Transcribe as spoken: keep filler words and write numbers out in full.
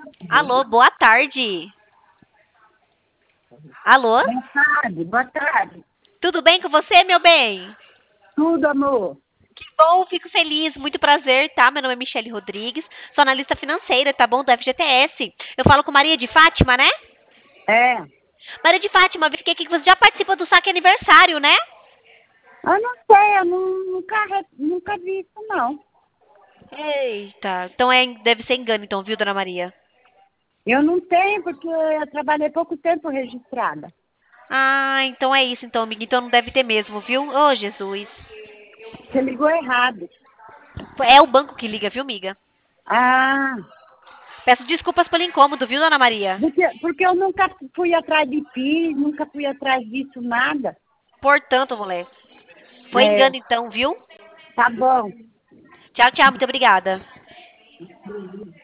Alô, boa tarde. Alô? Boa tarde, boa tarde. Tudo bem com você, meu bem? Tudo, amor. Que bom, fico feliz, muito prazer, tá? Meu nome é Michele Rodrigues, sou analista financeira, tá bom? Do F G T S. Eu falo com Maria de Fátima, né? É, Maria de Fátima, verifiquei aqui que você já participou do saque aniversário, né? eu não sei, eu não- nunca, re- nunca vi isso, não. Eita, então é, deve ser engano, então, viu, dona Maria? Eu não tenho, porque eu trabalhei pouco tempo registrada. Ah, então é isso, então, amiga. Então não deve ter mesmo, viu? Ô, Jesus. Você ligou errado. É o banco que liga, viu, amiga? Ah, Peço desculpas pelo incômodo, viu, dona Maria? porque, porque eu nunca fui atrás de PIS, nunca fui atrás disso, nada. Portanto, mulher. Foi É, engano, então, viu? tá bom. Tchau, tchau. Muito obrigada.